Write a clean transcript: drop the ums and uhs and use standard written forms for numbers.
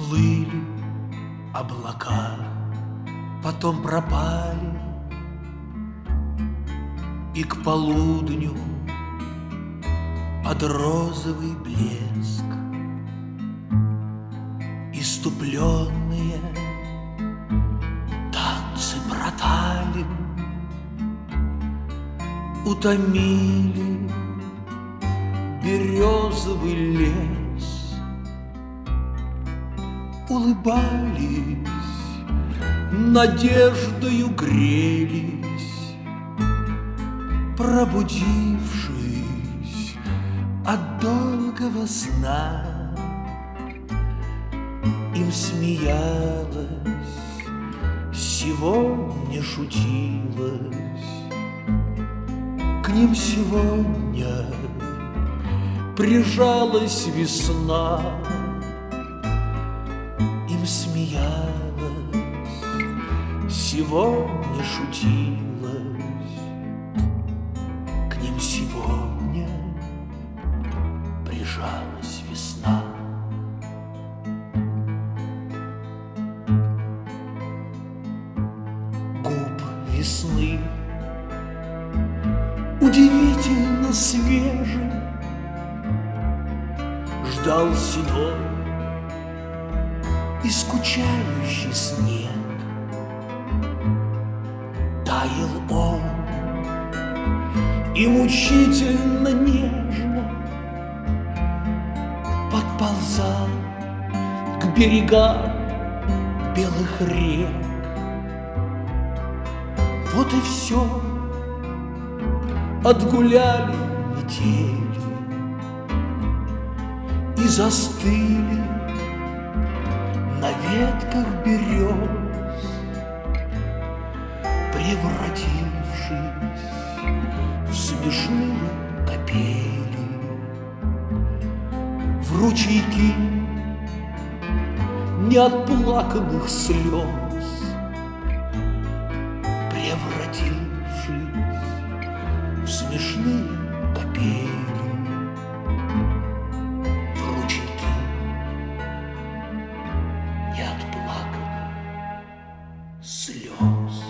Плыли облака, потом пропали, и к полудню под розовый блеск иступленные танцы проталин утомили березовый лес. Улыбались, надеждою грелись, пробудившись от долгого сна. Им смеялась, сегодня шутилась, к ним сегодня прижалась весна. Им смеялась, сегодня шутилась, к ним сегодня прижалась весна. Губ весны удивительно свежий ждал седой и скучающий снег. Таял он и мучительно нежно подползал к берегам белых рек. Вот и все, отгуляли метели и застыли на ветках берез, превратившись в смешные капели, в ручейки неотплаканных слез, превратившись в смешные капели, в ручейки неотплаканных слез.